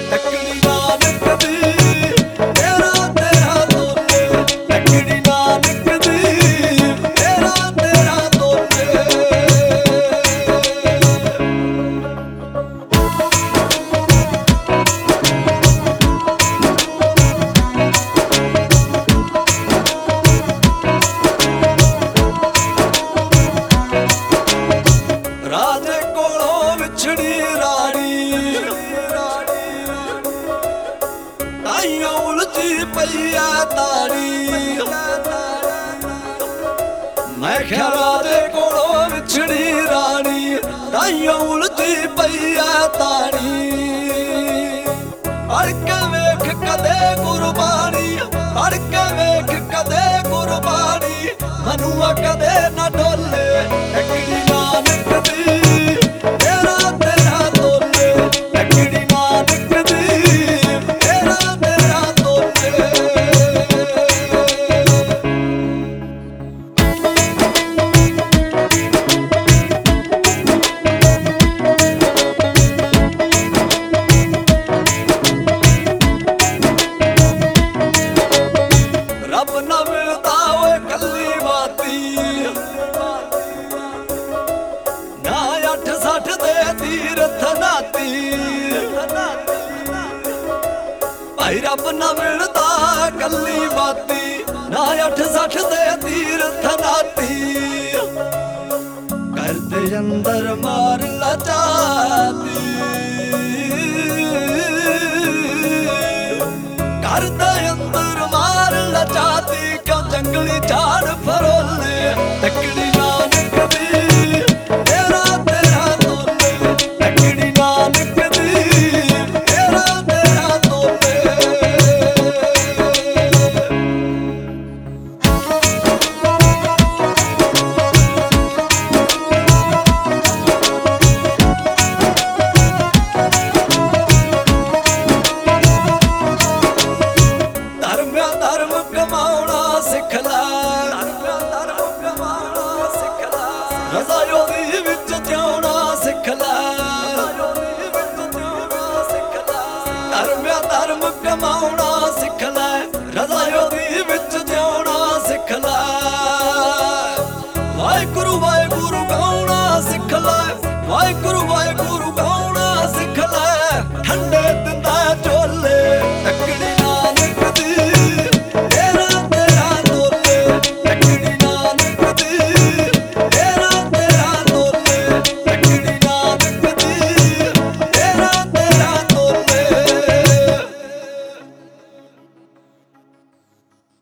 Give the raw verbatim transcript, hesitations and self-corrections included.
ਤੱਕੜੀ ਨਾਨਕ ਦੀ ਤੇਰਾ ਤੇਰਾ ਤੋਲੇ, ਤੱਕੜੀ ਨਾਨਕ ਦੀ ਤੇਰਾ ਤੇਰਾ ਤੋਲੇ। ਰਾਜੇ ਕੋਲੋਂ ਵਿਛੜੀ ਰਾਣੀ, ਤਾਈਓ ਉਲਝੀ ਪਈ ਆ ਤਾੜੀ। ਮੈਂ ਕਿਹਾ ਰਾਜੇ ਕੋਲੋਂ ਵਿਛੜੀ ਰਾਣੀ, ਤਾਈਓ ਉਲਝੀ ਪਈ ਆ ਤਾੜੀ। ਅੜ ਕੇ ਵੇਖ ਕਦੇ ਕੁਰਬਾਨੀ, ਅੜ ਕੇ ਵੇਖ ਕਦੇ ਕੁਰਬਾਨੀ, ਮਨੂਆ ਕਦੇ ਨਾ ਡੋਲੇ। ਤੱਕੜੀ ਨਾਨਕ ਦੀ ਤੇਰਾ ਤੇਰਾ ਤੋਲੇ, ਤੱਕੜੀ ਨਾਨਕ ਦੀ ਤੇਰਾ ਤੇਰਾ ਤੋਲੇ। ਰੱਬ ਨਾ ਮਿਲਦਾ ਓਏ ਕੱਲੀ ਬਾਤੀ, ਨਾ ਅੱਠ ਸੱਠ ਦੇ ਤੀਰਥ ਨਾਤੀ। ਭਾਈ ਰੱਬ ਨਾ ਮਿਲਦਾ ਕੱਲੀ ਬਾਤੀ, ਨਾ ਅੱਠ ਸੱਠ ਦੇ ਤੀਰਥ ਨਾਤੀ। ਘਰ ਦੇ ਅੰਦਰ ਮਾਰ ਲਜਾਤੀ, ਘਰ ਦੇ ਅੰਦਰ ਮਾਰ ਲਜਾਤੀ, ਕਿਉਂ ਜੰਗਲੀ ਝਾੜ ਫਰੋਲੇ। ਤੱਕੜੀ ਨਾਨਕ ਦੀ ਤੇਰਾ ਤੇਰਾ ਤੋਲੇ, ਤੱਕੜੀ ਨਾਨਕ ਦੀ ਤੇਰਾ ਤੇਰਾ ਤੋਲੇ। ਧਰਮਿਆ ਧਰਮ ਕਮਾਉਣਾ ਸਿੱਖ ਲੈ, ਧਰਮਿਆ ਧਰਮ ਕਮਾਉਣਾ ਸਿੱਖ ਲੈ, ਰਜ਼ਾ ਉਹਦੀ ਵਿੱਚ ਜਿਉਣਾ ਸਿੱਖ ਲੈ, ਰਜ਼ਾ ਉਹਦੀ ਵਿੱਚ ਜਿਉਣਾ ਸਿੱਖ ਲੈ। ਧਰਮਿਆ ਧਰਮ ਕਮਾਉਣਾ ਸਿੱਖ ਲੈ, ਰਜ਼ਾ ਉਹਦੀ ਵਿੱਚ ਜਿਉਣਾ ਸਿੱਖ ਲੈ। ਵਾਹਿਗੁਰੂ ਵਾਹਿਗੁਰੂ ਗਾਉਣਾ ਸਿੱਖ ਲੈ, ਵਾਹਿਗੁਰੂ ਵਾਹਿਗੁਰੂ ਗਾਉਣਾ ਸਿੱਖ ਲੈ।